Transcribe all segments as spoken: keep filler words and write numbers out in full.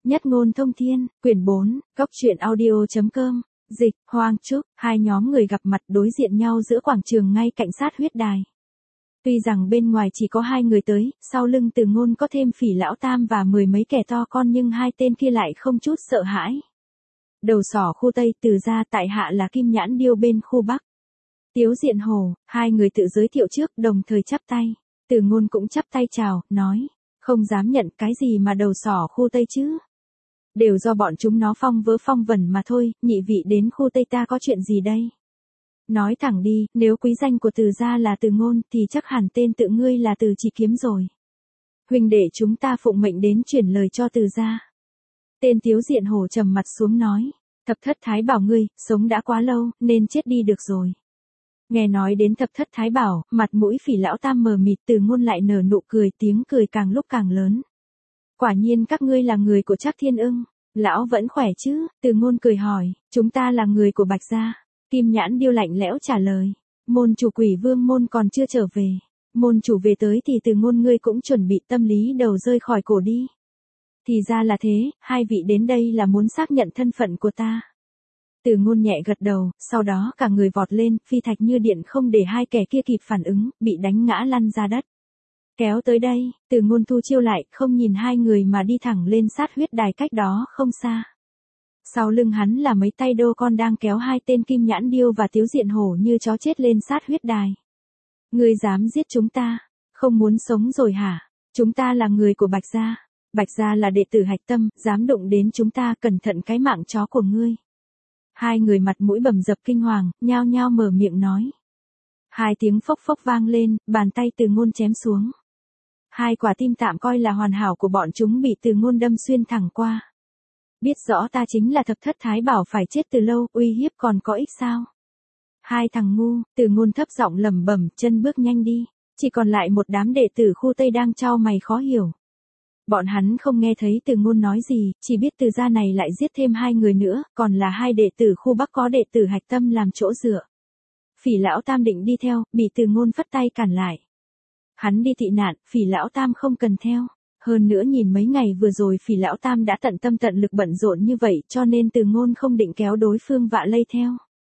Nhất ngôn thông thiên, quyển bốn, góc truyện audio.com, dịch, Hoang Trúc, hai nhóm người gặp mặt đối diện nhau giữa quảng trường ngay cạnh sát huyết đài. Tuy rằng bên ngoài chỉ có hai người tới, sau lưng Từ Ngôn có thêm Phỉ Lão Tam và mười mấy kẻ to con nhưng hai tên kia lại không chút sợ hãi. Đầu sỏ khu Tây Từ gia tại hạ là Kim Nhãn Điêu bên khu Bắc. Tiếu Diện Hồ, hai người tự giới thiệu trước đồng thời chắp tay. Từ Ngôn cũng chắp tay chào, nói, không dám nhận cái gì mà đầu sỏ khu Tây chứ. Đều do bọn chúng nó phong vớ phong vẩn mà thôi, nhị vị đến khu Tây ta có chuyện gì đây? Nói thẳng đi, nếu quý danh của Từ gia là Từ Ngôn thì chắc hẳn tên tự ngươi là Từ Chỉ Kiếm rồi. Huynh đệ chúng ta phụng mệnh đến truyền lời cho Từ gia. Tên Tiếu Diện Hổ trầm mặt xuống nói, Thập Thất Thái Bảo ngươi, sống đã quá lâu, nên chết đi được rồi. Nghe nói đến Thập Thất Thái Bảo, mặt mũi Phỉ Lão Tam mờ mịt, Từ Ngôn lại nở nụ cười, tiếng cười càng lúc càng lớn. Quả nhiên các ngươi là người của Trác Thiên Ưng, lão vẫn khỏe chứ? Từ Ngôn cười hỏi, chúng ta là người của Bạch gia. Kim Nhãn Điêu lạnh lẽo trả lời, môn chủ Quỷ Vương môn còn chưa trở về. Môn chủ về tới thì Từ Ngôn ngươi cũng chuẩn bị tâm lý đầu rơi khỏi cổ đi. Thì ra là thế, hai vị đến đây là muốn xác nhận thân phận của ta. Từ Ngôn nhẹ gật đầu, sau đó cả người vọt lên, phi thạch như điện không để hai kẻ kia kịp phản ứng, bị đánh ngã lăn ra đất. Kéo tới đây, Từ Ngôn thu chiêu lại, không nhìn hai người mà đi thẳng lên sát huyết đài cách đó không xa. Sau lưng hắn là mấy tay đô con đang kéo hai tên Kim Nhãn Điêu và Tiếu Diện Hổ như chó chết lên sát huyết đài. Ngươi dám giết chúng ta, không muốn sống rồi hả? Chúng ta là người của Bạch gia, Bạch gia là đệ tử hạch tâm, dám đụng đến chúng ta cẩn thận cái mạng chó của ngươi. Hai người mặt mũi bầm dập kinh hoàng, nhao nhao mở miệng nói. Hai tiếng phốc phốc vang lên, bàn tay Từ Ngôn chém xuống. Hai quả tim tạm coi là hoàn hảo của bọn chúng bị Từ Ngôn đâm xuyên thẳng qua. Biết rõ ta chính là Thập Thất Thái Bảo phải chết từ lâu, uy hiếp còn có ích sao? Hai thằng ngu, Từ Ngôn thấp giọng lẩm bẩm, chân bước nhanh đi. Chỉ còn lại một đám đệ tử khu Tây đang chau mày khó hiểu. Bọn hắn không nghe thấy Từ Ngôn nói gì, chỉ biết Từ gia này lại giết thêm hai người nữa, còn là hai đệ tử khu Bắc có đệ tử hạch tâm làm chỗ dựa. Phỉ Lão Tam định đi theo, bị Từ Ngôn phất tay cản lại. Hắn đi tị nạn, Phỉ Lão Tam không cần theo. Hơn nữa nhìn mấy ngày vừa rồi Phỉ Lão Tam đã tận tâm tận lực bận rộn như vậy cho nên Từ Ngôn không định kéo đối phương vạ lây theo.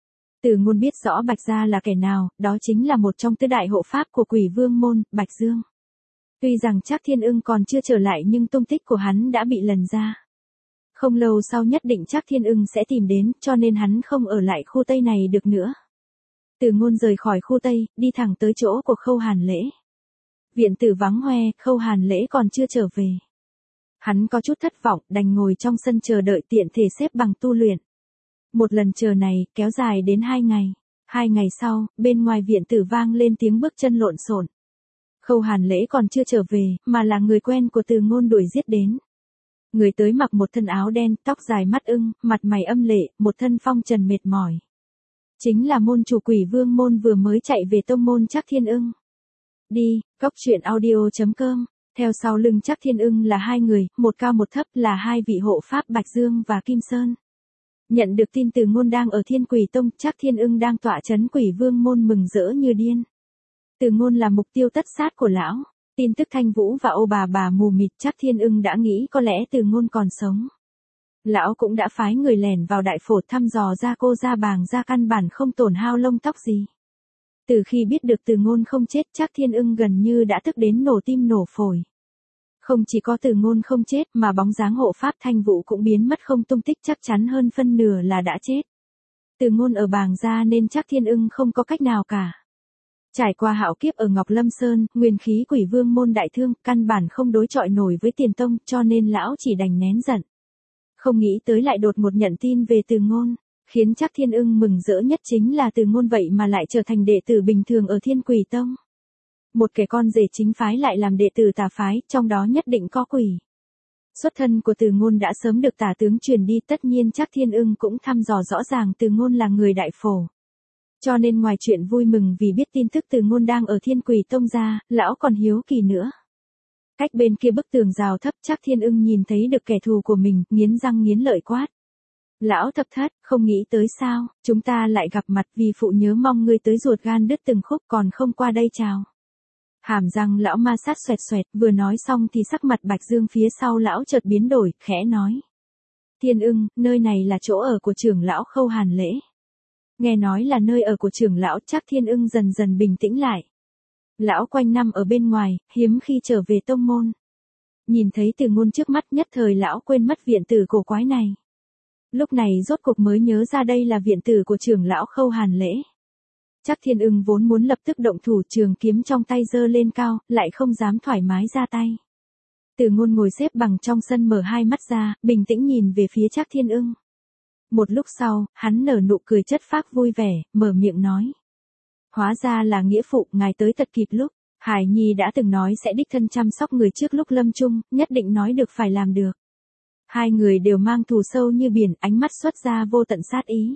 Từ Ngôn biết rõ Bạch gia là kẻ nào, đó chính là một trong tứ đại hộ pháp của Quỷ Vương môn, Bạch Dương. Tuy rằng Trác Thiên Ưng còn chưa trở lại nhưng tung tích của hắn đã bị lần ra. Không lâu sau nhất định Trác Thiên Ưng sẽ tìm đến cho nên hắn không ở lại khu Tây này được nữa. Từ Ngôn rời khỏi khu Tây, đi thẳng tới chỗ của Khâu Hàn Lễ. Viện tử vắng hoe, Khâu Hàn Lễ còn chưa trở về. Hắn có chút thất vọng, đành ngồi trong sân chờ đợi tiện thể xếp bằng tu luyện. Một lần chờ này, kéo dài đến hai ngày. Hai ngày sau, bên ngoài viện tử vang lên tiếng bước chân lộn xộn. Khâu Hàn Lễ còn chưa trở về, mà là người quen của Từ Ngôn đuổi giết đến. Người tới mặc một thân áo đen, tóc dài mắt ưng, mặt mày âm lệ, một thân phong trần mệt mỏi. Chính là môn chủ Quỷ Vương môn vừa mới chạy về tông môn Trác Thiên Ưng. Đi, góc truyện audio.com, theo sau lưng Trác Thiên Ưng là hai người, một cao một thấp là hai vị hộ pháp Bạch Dương và Kim Sơn. Nhận được tin Từ Ngôn đang ở Thiên Quỷ Tông, Trác Thiên Ưng đang tọa trấn Quỷ Vương môn mừng rỡ như điên. Từ Ngôn là mục tiêu tất sát của lão. Tin tức Thanh Vũ và Ô Bà Bà mù mịt, Trác Thiên Ưng đã nghĩ có lẽ Từ Ngôn còn sống. Lão cũng đã phái người lẻn vào đại phổ thăm dò ra cô ra bàng ra căn bản không tổn hao lông tóc gì. Từ khi biết được Từ Ngôn không chết, Trác Thiên Ưng gần như đã tức đến nổ tim nổ phổi. Không chỉ có Từ Ngôn không chết mà bóng dáng hộ pháp Thanh Vũ cũng biến mất không tung tích, chắc chắn hơn phân nửa là đã chết. Từ Ngôn ở bàng ra nên Trác Thiên Ưng không có cách nào cả. Trải qua hạo kiếp ở Ngọc Lâm Sơn, nguyên khí Quỷ Vương môn đại thương, căn bản không đối chọi nổi với Tiền Tông, cho nên lão chỉ đành nén giận. Không nghĩ tới lại đột một nhận tin về Từ Ngôn, khiến Trác Thiên Ưng mừng rỡ nhất chính là Từ Ngôn vậy mà lại trở thành đệ tử bình thường ở Thiên Quỷ Tông. Một kẻ con rể chính phái lại làm đệ tử tà phái, trong đó nhất định có quỷ. Xuất thân của Từ Ngôn đã sớm được tả tướng truyền đi, tất nhiên Trác Thiên Ưng cũng thăm dò rõ ràng Từ Ngôn là người đại phổ. Cho nên ngoài chuyện vui mừng vì biết tin tức Từ Ngôn đang ở Thiên Quỷ Tông ra, lão còn hiếu kỳ nữa. Cách bên kia bức tường rào thấp, Trác Thiên Ưng nhìn thấy được kẻ thù của mình, nghiến răng nghiến lợi quát. Lão Thập Thất, không nghĩ tới sao, chúng ta lại gặp mặt, vì phụ nhớ mong ngươi tới ruột gan đứt từng khúc còn không qua đây chào. Hàm răng lão ma sát xoẹt xoẹt, vừa nói xong thì sắc mặt Bạch Dương phía sau lão chợt biến đổi, khẽ nói. Thiên Ưng, nơi này là chỗ ở của trưởng lão Khâu Hàn Lễ. Nghe nói là nơi ở của trưởng lão, chắc Thiên Ưng dần dần bình tĩnh lại. Lão quanh năm ở bên ngoài, hiếm khi trở về tông môn. Nhìn thấy Từ Ngôn trước mắt, nhất thời lão quên mất viện tử cổ quái này. Lúc này rốt cuộc mới nhớ ra đây là viện tử của trưởng lão Khâu Hàn Lễ. Chắc Thiên Ưng vốn muốn lập tức động thủ, trường kiếm trong tay giơ lên cao, lại không dám thoải mái ra tay. Từ Ngôn ngồi xếp bằng trong sân mở hai mắt ra, bình tĩnh nhìn về phía Trác Thiên Ưng. Một lúc sau, hắn nở nụ cười chất phác vui vẻ, mở miệng nói. Hóa ra là nghĩa phụ, ngài tới thật kịp lúc. Hải Nhi đã từng nói sẽ đích thân chăm sóc người trước lúc lâm chung, nhất định nói được phải làm được. Hai người đều mang thù sâu như biển, ánh mắt xuất ra vô tận sát ý.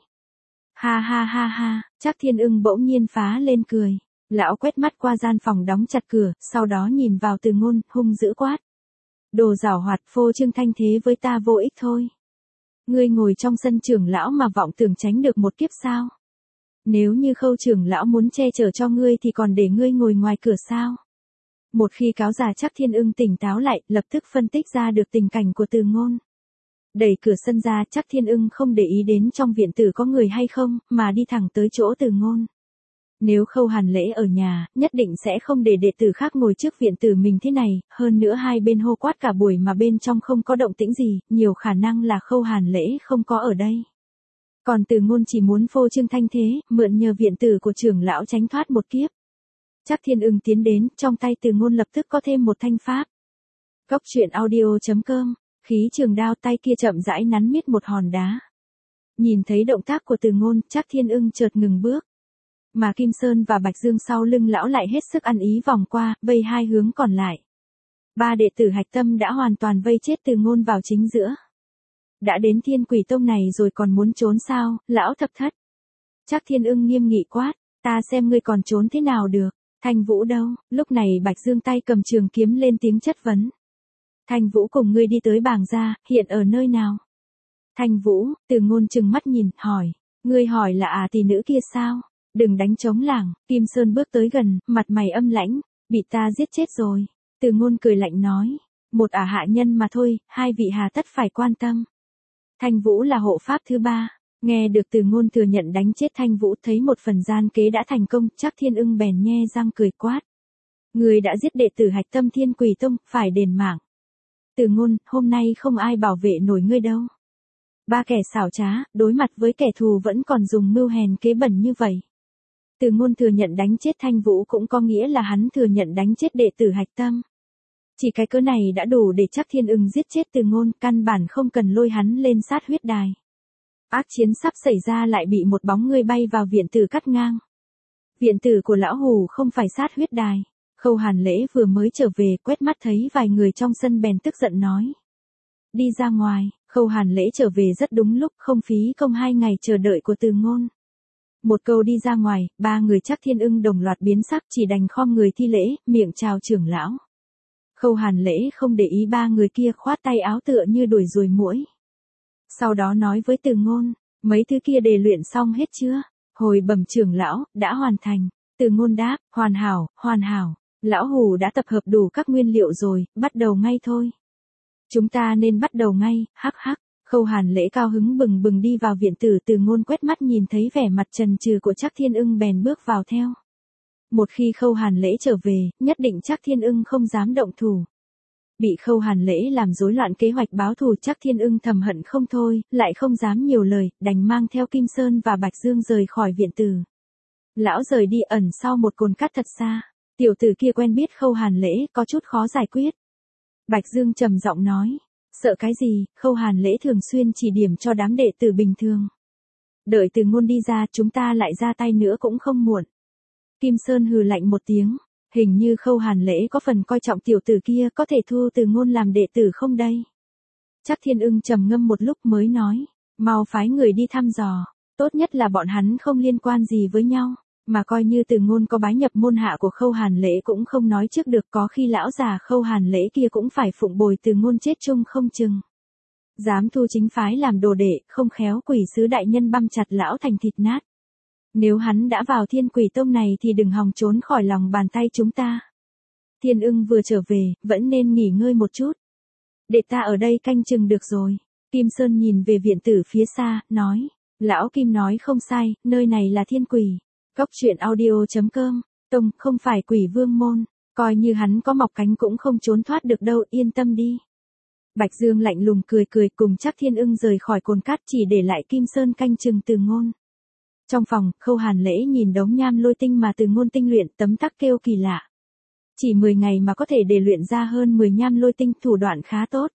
Ha ha ha ha, Trác Thiên Ưng bỗng nhiên phá lên cười. Lão quét mắt qua gian phòng đóng chặt cửa, sau đó nhìn vào Từ Ngôn, hung dữ quát. Đồ giảo hoạt, phô trương thanh thế với ta vô ích thôi. Ngươi ngồi trong sân trưởng lão mà vọng tưởng tránh được một kiếp sao? Nếu như Khâu trưởng lão muốn che chở cho ngươi thì còn để ngươi ngồi ngoài cửa sao? Một khi cáo già Trác Thiên Ưng tỉnh táo lại, lập tức phân tích ra được tình cảnh của Từ Ngôn. Đẩy cửa sân ra, Trác Thiên Ưng không để ý đến trong viện tử có người hay không, mà đi thẳng tới chỗ Từ Ngôn. Nếu Khâu Hàn Lễ ở nhà, nhất định sẽ không để đệ tử khác ngồi trước viện tử mình thế này, hơn nữa hai bên hô quát cả buổi mà bên trong không có động tĩnh gì, nhiều khả năng là Khâu Hàn Lễ không có ở đây. Còn Từ Ngôn chỉ muốn phô trương thanh thế, mượn nhờ viện tử của trưởng lão tránh thoát một kiếp. Trác Thiên Ưng tiến đến, trong tay Từ Ngôn lập tức có thêm một thanh pháp. Cốc truyện audio chấm com, khí trường đao, tay kia chậm rãi nắn miết một hòn đá. Nhìn thấy động tác của Từ Ngôn, Trác Thiên Ưng chợt ngừng bước. Mà Kim Sơn và Bạch Dương sau lưng lão lại hết sức ăn ý vòng qua, vây hai hướng còn lại. Ba đệ tử Hạch Tâm đã hoàn toàn vây chết Từ Ngôn vào chính giữa. Đã đến Thiên Quỷ Tông này rồi còn muốn trốn sao, lão thập thất. Trác Thiên Ưng nghiêm nghị quát, ta xem ngươi còn trốn thế nào được. Thanh Vũ đâu? Lúc này Bạch Dương tay cầm trường kiếm lên tiếng chất vấn. Thanh Vũ cùng ngươi đi tới bảng gia, hiện ở nơi nào? Thanh Vũ, Từ Ngôn trừng mắt nhìn, hỏi, ngươi hỏi là à tỷ nữ kia sao? Đừng đánh trống lảng. Kim Sơn bước tới gần, mặt mày âm lãnh, bị ta giết chết rồi. Từ Ngôn cười lạnh nói, một ả hạ nhân mà thôi, hai vị hà tất phải quan tâm. Thanh Vũ là hộ pháp thứ ba. Nghe được Từ Ngôn thừa nhận đánh chết Thanh Vũ, thấy một phần gian kế đã thành công, Trác Thiên Ưng bèn nhe răng cười quát. Người đã giết đệ tử Hạch Tâm Thiên Quỷ Tông, phải đền mạng. Từ Ngôn, hôm nay không ai bảo vệ nổi ngươi đâu. Ba kẻ xảo trá, đối mặt với kẻ thù vẫn còn dùng mưu hèn kế bẩn như vậy. Từ Ngôn thừa nhận đánh chết Thanh Vũ cũng có nghĩa là hắn thừa nhận đánh chết đệ tử Hạch Tâm. Chỉ cái cớ này đã đủ để Trác Thiên Ưng giết chết Từ Ngôn, căn bản không cần lôi hắn lên sát huyết đài. Ác chiến sắp xảy ra lại bị một bóng người bay vào viện tử cắt ngang. Viện tử của lão hù không phải sát huyết đài. Khâu Hàn Lễ vừa mới trở về, quét mắt thấy vài người trong sân bèn tức giận nói. Đi ra ngoài. Khâu Hàn Lễ trở về rất đúng lúc, không phí công hai ngày chờ đợi của Từ Ngôn. Một câu đi ra ngoài, ba người Trác Thiên Ưng đồng loạt biến sắc, chỉ đành khom người thi lễ, miệng chào trưởng lão. Khâu Hàn Lễ không để ý ba người kia, khoát tay áo tựa như đuổi ruồi muỗi. Sau đó nói với Từ Ngôn, mấy thứ kia đề luyện xong hết chưa? Hồi bẩm trưởng lão, đã hoàn thành. Từ Ngôn đáp, hoàn hảo, hoàn hảo. Lão hù đã tập hợp đủ các nguyên liệu rồi, bắt đầu ngay thôi. Chúng ta nên bắt đầu ngay, hắc hắc. Khâu Hàn Lễ cao hứng bừng bừng đi vào viện tử. Từ Ngôn quét mắt nhìn thấy vẻ mặt trần trừ của Trác Thiên Ưng bèn bước vào theo. Một khi Khâu Hàn Lễ trở về, nhất định Trác Thiên Ưng không dám động thủ. Bị Khâu Hàn Lễ làm rối loạn kế hoạch báo thù, Trác Thiên Ưng thầm hận không thôi, lại không dám nhiều lời, đành mang theo Kim Sơn và Bạch Dương rời khỏi viện tử. Lão rời đi ẩn sau một cồn cát thật xa. Tiểu tử kia quen biết Khâu Hàn Lễ, có chút khó giải quyết. Bạch Dương trầm giọng nói, sợ cái gì, Khâu Hàn Lễ thường xuyên chỉ điểm cho đám đệ tử bình thường. Đợi Từ Ngôn đi ra, chúng ta lại ra tay nữa cũng không muộn. Kim Sơn hừ lạnh một tiếng, hình như Khâu Hàn Lễ có phần coi trọng tiểu tử kia, có thể thu Từ Ngôn làm đệ tử không đây? Trác Thiên Ưng trầm ngâm một lúc mới nói, mau phái người đi thăm dò, tốt nhất là bọn hắn không liên quan gì với nhau. Mà coi như Từ Ngôn có bái nhập môn hạ của Khâu Hàn Lễ cũng không nói trước được, có khi lão già Khâu Hàn Lễ kia cũng phải phụng bồi Từ Ngôn chết chung không chừng. Dám thu chính phái làm đồ đệ, không khéo quỷ sứ đại nhân băm chặt lão thành thịt nát. Nếu hắn đã vào Thiên Quỷ Tông này thì đừng hòng trốn khỏi lòng bàn tay chúng ta. Thiên ưng vừa trở về, vẫn nên nghỉ ngơi một chút. Để ta ở đây canh chừng được rồi. Kim Sơn nhìn về viện tử phía xa, nói. Lão Kim nói không sai, nơi này là thiên quỷ. Cốc truyện audio.com, Tông, không phải quỷ vương môn. Coi như hắn có mọc cánh cũng không trốn thoát được đâu, yên tâm đi. Bạch Dương lạnh lùng cười cười cùng chắc Thiên ưng rời khỏi cồn cát chỉ để lại Kim Sơn canh chừng Từ Ngôn. Trong phòng, Khâu Hàn Lễ nhìn đống nham lôi tinh mà Từ Ngôn tinh luyện tấm tắc kêu kỳ lạ. Chỉ mười ngày mà có thể để luyện ra hơn mười nham lôi tinh, thủ đoạn khá tốt.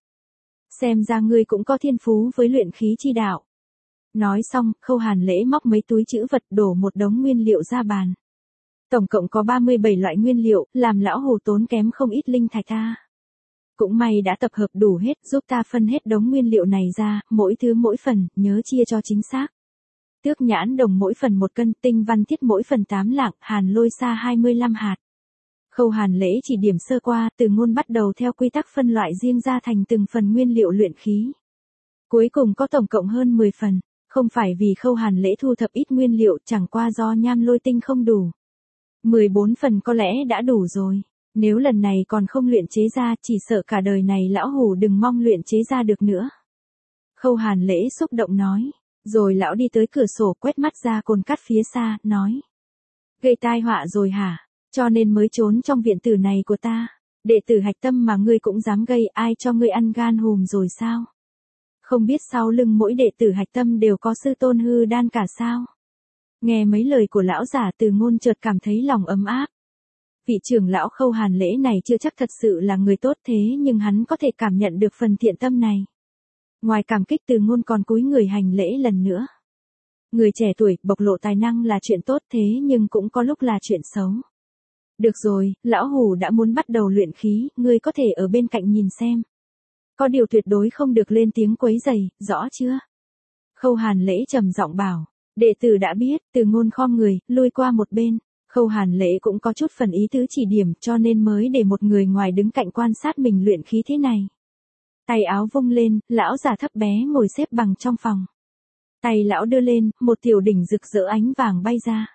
Xem ra ngươi cũng có thiên phú với luyện khí chi đạo. Nói xong, Khâu Hàn Lễ móc mấy túi trữ vật đổ một đống nguyên liệu ra bàn. Tổng cộng có ba mươi bảy loại nguyên liệu, làm lão Hồ tốn kém không ít linh thạch ta. Cũng may đã tập hợp đủ hết, giúp ta phân hết đống nguyên liệu này ra, mỗi thứ mỗi phần, nhớ chia cho chính xác. Tước nhãn đồng mỗi phần một cân, tinh văn thiết mỗi phần tám lạng, hàn lôi sa hai mươi lăm hạt. Khâu Hàn Lễ chỉ điểm sơ qua, Từ Ngôn bắt đầu theo quy tắc phân loại riêng ra thành từng phần nguyên liệu luyện khí. Cuối cùng có tổng cộng hơn mười phần, không phải vì Khâu Hàn Lễ thu thập ít nguyên liệu, chẳng qua do nham lôi tinh không đủ. mười bốn phần có lẽ đã đủ rồi. Nếu lần này còn không luyện chế ra, chỉ sợ cả đời này lão Hủ đừng mong luyện chế ra được nữa. Khâu Hàn Lễ xúc động nói. Rồi lão đi tới cửa sổ quét mắt ra cồn cát phía xa, nói. Gây tai họa rồi hả? Cho nên mới trốn trong viện tử này của ta. Đệ tử Hạch Tâm mà ngươi cũng dám gây, ai cho ngươi ăn gan hùm rồi sao? Không biết sau lưng mỗi đệ tử Hạch Tâm đều có sư tôn hư đan cả sao? Nghe mấy lời của lão giả Từ Ngôn chợt cảm thấy lòng ấm áp. Vị trưởng lão Khâu Hàn Lễ này chưa chắc thật sự là người tốt thế nhưng hắn có thể cảm nhận được phần thiện tâm này. Ngoài cảm kích Từ Ngôn còn cúi người hành lễ lần nữa. Người trẻ tuổi, bộc lộ tài năng là chuyện tốt thế nhưng cũng có lúc là chuyện xấu. Được rồi, lão Hủ đã muốn bắt đầu luyện khí, ngươi có thể ở bên cạnh nhìn xem. Có điều tuyệt đối không được lên tiếng quấy rầy, rõ chưa? Khâu Hàn Lễ trầm giọng bảo. Đệ tử đã biết, Từ Ngôn khom người, lui qua một bên. Khâu Hàn Lễ cũng có chút phần ý tứ chỉ điểm cho nên mới để một người ngoài đứng cạnh quan sát mình luyện khí thế này. Tay áo vung lên, lão già thấp bé ngồi xếp bằng trong phòng. Tay lão đưa lên, một tiểu đỉnh rực rỡ ánh vàng bay ra.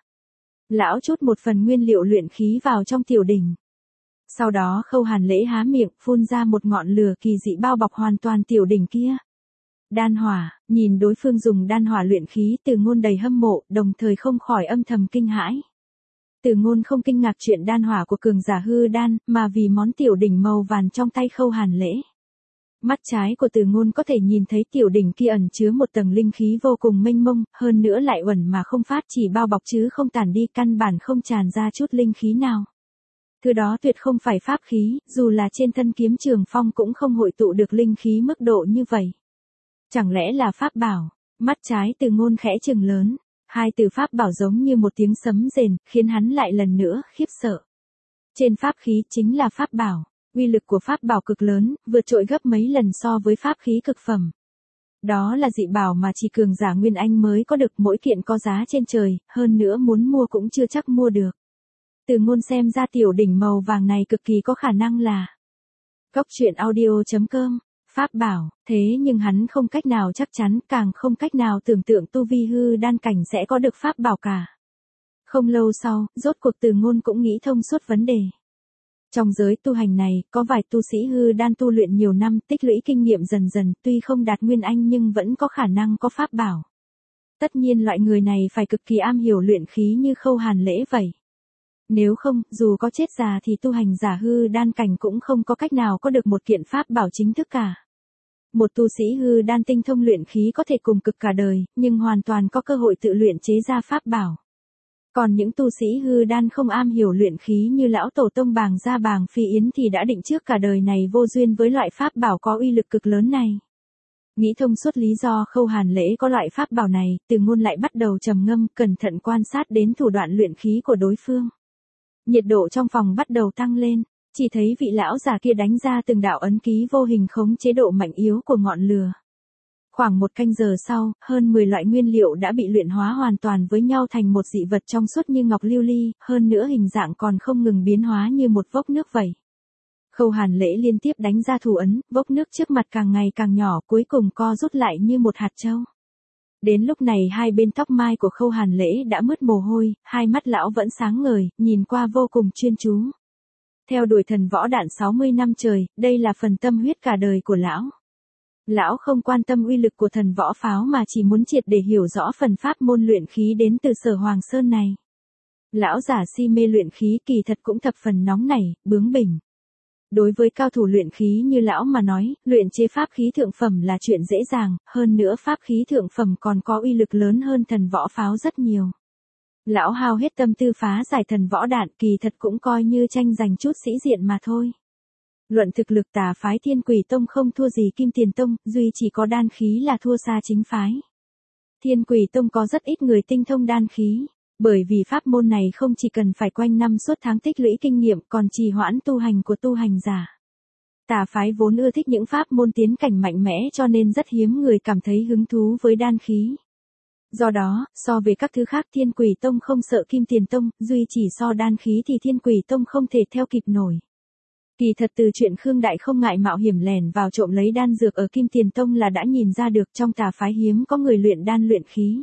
Lão chút một phần nguyên liệu luyện khí vào trong tiểu đỉnh. Sau đó Khâu Hàn Lễ há miệng, phun ra một ngọn lửa kỳ dị bao bọc hoàn toàn tiểu đỉnh kia. Đan hỏa, nhìn đối phương dùng đan hỏa luyện khí, Từ Ngôn đầy hâm mộ, đồng thời không khỏi âm thầm kinh hãi. Từ Ngôn không kinh ngạc chuyện đan hỏa của cường giả hư đan, mà vì món tiểu đỉnh màu vàng trong tay Khâu Hàn Lễ. Mắt trái của Từ Ngôn có thể nhìn thấy tiểu đỉnh kia ẩn chứa một tầng linh khí vô cùng mênh mông, hơn nữa lại uẩn mà không phát, chỉ bao bọc chứ không tản đi, căn bản không tràn ra chút linh khí nào. Thứ đó tuyệt không phải pháp khí, dù là trên thân kiếm Trường Phong cũng không hội tụ được linh khí mức độ như vậy. Chẳng lẽ là pháp bảo? Mắt trái Từ Ngôn khẽ trừng lớn, hai từ pháp bảo giống như một tiếng sấm rền, khiến hắn lại lần nữa khiếp sợ. Trên pháp khí chính là pháp bảo. Uy lực của pháp bảo cực lớn, vượt trội gấp mấy lần so với pháp khí cực phẩm. Đó là dị bảo mà chỉ cường giả Nguyên Anh mới có được, mỗi kiện có giá trên trời, hơn nữa muốn mua cũng chưa chắc mua được. Từ Ngôn xem ra tiểu đỉnh màu vàng này cực kỳ có khả năng là Cốc truyện audio.com, pháp bảo, thế nhưng hắn không cách nào chắc chắn, càng không cách nào tưởng tượng tu vi hư đan cảnh sẽ có được pháp bảo cả. Không lâu sau, rốt cuộc Từ Ngôn cũng nghĩ thông suốt vấn đề. Trong giới tu hành này, có vài tu sĩ hư đan tu luyện nhiều năm, tích lũy kinh nghiệm dần dần, tuy không đạt Nguyên Anh nhưng vẫn có khả năng có pháp bảo. Tất nhiên loại người này phải cực kỳ am hiểu luyện khí như Khâu Hàn Lễ vậy. Nếu không, dù có chết già thì tu hành giả hư đan cảnh cũng không có cách nào có được một kiện pháp bảo chính thức cả. Một tu sĩ hư đan tinh thông luyện khí có thể cùng cực cả đời, nhưng hoàn toàn có cơ hội tự luyện chế ra pháp bảo. Còn những tu sĩ hư đan không am hiểu luyện khí như lão tổ tông Bàng Gia Bàng Phi Yến thì đã định trước cả đời này vô duyên với loại pháp bảo có uy lực cực lớn này. Nghĩ thông suốt lý do Khâu Hàn Lễ có loại pháp bảo này, Từ Ngôn lại bắt đầu trầm ngâm, cẩn thận quan sát đến thủ đoạn luyện khí của đối phương. Nhiệt độ trong phòng bắt đầu tăng lên, chỉ thấy vị lão già kia đánh ra từng đạo ấn ký vô hình khống chế độ mạnh yếu của ngọn lửa. Khoảng một canh giờ sau, hơn mười loại nguyên liệu đã bị luyện hóa hoàn toàn với nhau thành một dị vật trong suốt như ngọc lưu ly, hơn nữa hình dạng còn không ngừng biến hóa như một vốc nước vậy. Khâu Hàn Lễ liên tiếp đánh ra thủ ấn, vốc nước trước mặt càng ngày càng nhỏ, cuối cùng co rút lại như một hạt châu. Đến lúc này hai bên tóc mai của Khâu Hàn Lễ đã mướt mồ hôi, hai mắt lão vẫn sáng ngời, nhìn qua vô cùng chuyên chú. Theo đuổi thần võ đạn sáu mươi năm trời, đây là phần tâm huyết cả đời của lão. Lão không quan tâm uy lực của thần võ pháo mà chỉ muốn triệt để hiểu rõ phần pháp môn luyện khí đến từ Sở Hoàng Sơn này. Lão giả si mê luyện khí kỳ thật cũng thập phần nóng nảy, bướng bỉnh. Đối với cao thủ luyện khí như lão mà nói, luyện chế pháp khí thượng phẩm là chuyện dễ dàng, hơn nữa pháp khí thượng phẩm còn có uy lực lớn hơn thần võ pháo rất nhiều. Lão hao hết tâm tư phá giải thần võ đạn, kỳ thật cũng coi như tranh giành chút sĩ diện mà thôi. Luận thực lực tà phái Thiên Quỷ Tông không thua gì Kim Tiền Tông, duy chỉ có đan khí là thua xa chính phái. Thiên Quỷ Tông có rất ít người tinh thông đan khí, bởi vì pháp môn này không chỉ cần phải quanh năm suốt tháng tích lũy kinh nghiệm còn trì hoãn tu hành của tu hành giả. Tà phái vốn ưa thích những pháp môn tiến cảnh mạnh mẽ cho nên rất hiếm người cảm thấy hứng thú với đan khí. Do đó, so về các thứ khác Thiên Quỷ Tông không sợ Kim Tiền Tông, duy chỉ so đan khí thì Thiên Quỷ Tông không thể theo kịp nổi. Kỳ thật từ chuyện Khương Đại không ngại mạo hiểm lẻn vào trộm lấy đan dược ở Kim Tiền Tông là đã nhìn ra được trong tà phái hiếm có người luyện đan luyện khí.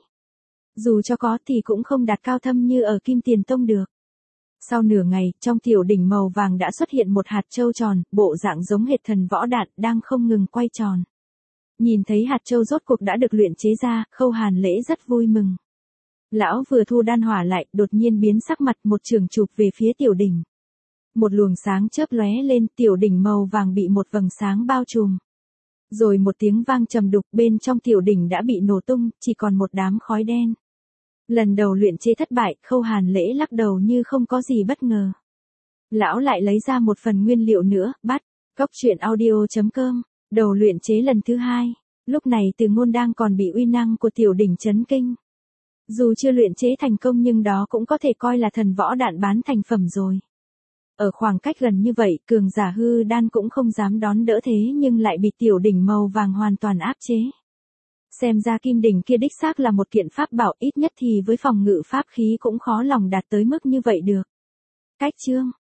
Dù cho có thì cũng không đạt cao thâm như ở Kim Tiền Tông được. Sau nửa ngày, trong tiểu đỉnh màu vàng đã xuất hiện một hạt châu tròn, bộ dạng giống hệt thần võ đạn, đang không ngừng quay tròn. Nhìn thấy hạt châu rốt cuộc đã được luyện chế ra, Khâu Hàn Lễ rất vui mừng. Lão vừa thu đan hỏa lại, đột nhiên biến sắc mặt, một trường chụp về phía tiểu đỉnh. Một luồng sáng chớp lóe lên, tiểu đỉnh màu vàng bị một vầng sáng bao trùm. Rồi một tiếng vang trầm đục, bên trong tiểu đỉnh đã bị nổ tung, chỉ còn một đám khói đen. Lần đầu luyện chế thất bại, Khâu Hàn Lễ lắc đầu như không có gì bất ngờ. Lão lại lấy ra một phần nguyên liệu nữa, bắt, cốc truyện audio chấm com, đầu luyện chế lần thứ hai. Lúc này Từ Ngôn đang còn bị uy năng của tiểu đỉnh chấn kinh. Dù chưa luyện chế thành công nhưng đó cũng có thể coi là thần võ đạn bán thành phẩm rồi. Ở khoảng cách gần như vậy, cường giả hư đan cũng không dám đón đỡ thế nhưng lại bị tiểu đỉnh màu vàng hoàn toàn áp chế. Xem ra kim đỉnh kia đích xác là một kiện pháp bảo, ít nhất thì với phòng ngự pháp khí cũng khó lòng đạt tới mức như vậy được. Cách chương